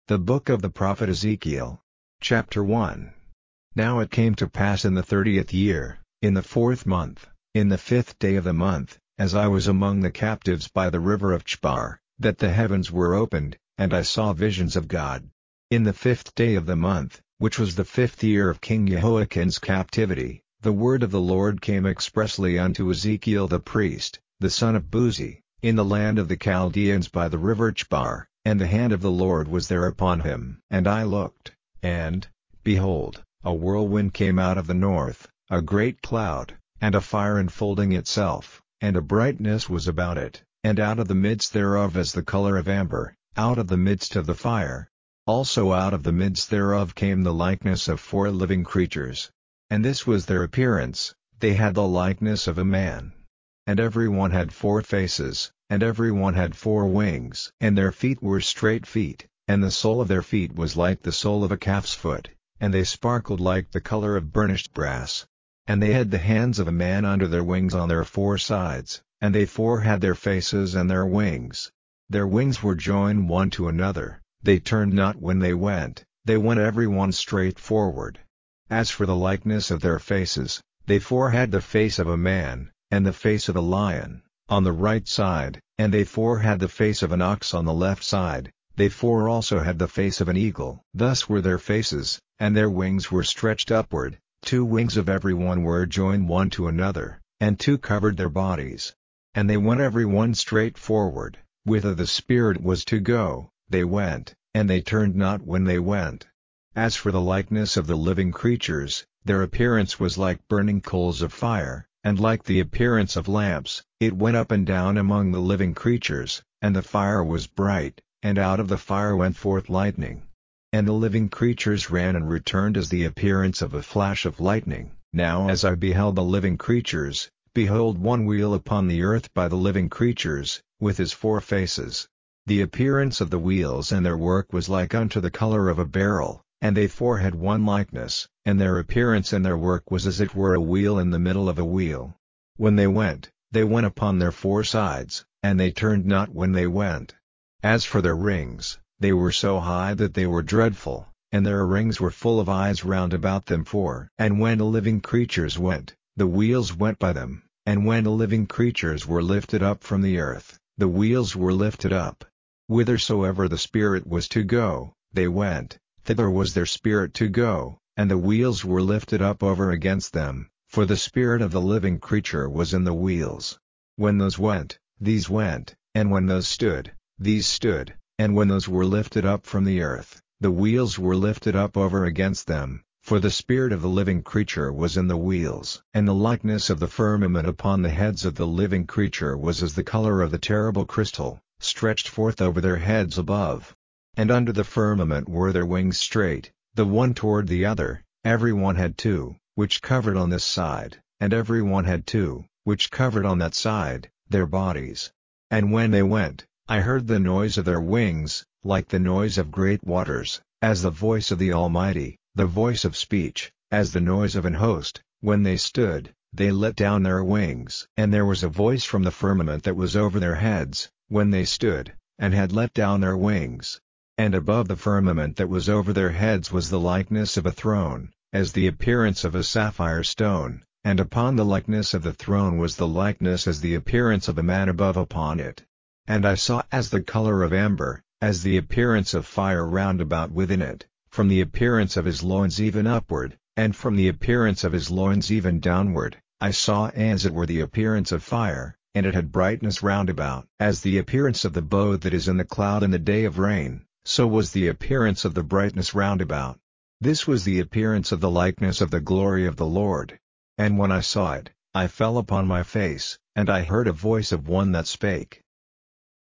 The book of the prophet Ezekiel. Chapter 1. Now it came to pass in the 30th year, in the 4th month, in the 5th day of the month, as I was among the captives by the river of Chebar, that the heavens were opened, and I saw visions of God. In the 5th day of the month, which was the 5th year of King Jehoiakim's captivity, the word of the Lord came expressly unto Ezekiel the priest, the son of Buzi, in the land of the Chaldeans by the river Chebar. And the hand of the Lord was there upon him. And I looked, and, behold, a whirlwind came out of the north, a great cloud, and a fire enfolding itself, and a brightness was about it, and out of the midst thereof as the color of amber, out of the midst of the fire. Also out of the midst thereof came the likeness of 4 living creatures. And this was their appearance, they had the likeness of a man. And every one had 4 faces, and every one had 4 wings. And their feet were straight feet, and the sole of their feet was like the sole of a calf's foot, and they sparkled like the color of burnished brass. And they had the hands of a man under their wings on their 4 sides, and they 4 had their faces and their wings. Their wings were joined one to another, they turned not when they went every one straight forward. As for the likeness of their faces, they 4 had the face of a man, and the face of a lion, on the right side, and they 4 had the face of an ox on the left side, they 4 also had the face of an eagle. Thus were their faces, and their wings were stretched upward, 2 wings of every one were joined one to another, and 2 covered their bodies. And they went every one straight forward, whither the Spirit was to go, they went, and they turned not when they went. As for the likeness of the living creatures, their appearance was like burning coals of fire, and like the appearance of lamps, it went up and down among the living creatures, and the fire was bright, and out of the fire went forth lightning. And the living creatures ran and returned as the appearance of a flash of lightning. Now as I beheld the living creatures, behold one wheel upon the earth by the living creatures, with his 4 faces. The appearance of the wheels and their work was like unto the color of a beryl, and they 4 had one likeness, and their appearance and their work was as it were a wheel in the middle of a wheel. When they went upon their 4 sides, and they turned not when they went. As for their rings, they were so high that they were dreadful, and their rings were full of eyes round about them 4. And when the living creatures went, the wheels went by them, and when the living creatures were lifted up from the earth, the wheels were lifted up. Whithersoever the Spirit was to go, they went, thither was their spirit to go, and the wheels were lifted up over against them, for the spirit of the living creature was in the wheels. When those went, these went, and when those stood, these stood, and when those were lifted up from the earth, the wheels were lifted up over against them, for the spirit of the living creature was in the wheels. And the likeness of the firmament upon the heads of the living creature was as the color of the terrible crystal, stretched forth over their heads above. And under the firmament were their wings straight, the one toward the other, every one had 2, which covered on this side, and every one had 2, which covered on that side, their bodies. And when they went, I heard the noise of their wings, like the noise of great waters, as the voice of the Almighty, the voice of speech, as the noise of an host. When they stood, they let down their wings. And there was a voice from the firmament that was over their heads, when they stood, and had let down their wings. And above the firmament that was over their heads was the likeness of a throne, as the appearance of a sapphire stone, and upon the likeness of the throne was the likeness as the appearance of a man above upon it. And I saw as the color of amber, as the appearance of fire round about within it, from the appearance of his loins even upward, and from the appearance of his loins even downward, I saw as it were the appearance of fire, and it had brightness round about. As the appearance of the bow that is in the cloud in the day of rain, so was the appearance of the brightness round about. This was the appearance of the likeness of the glory of the Lord. And when I saw it, I fell upon my face, and I heard a voice of one that spake,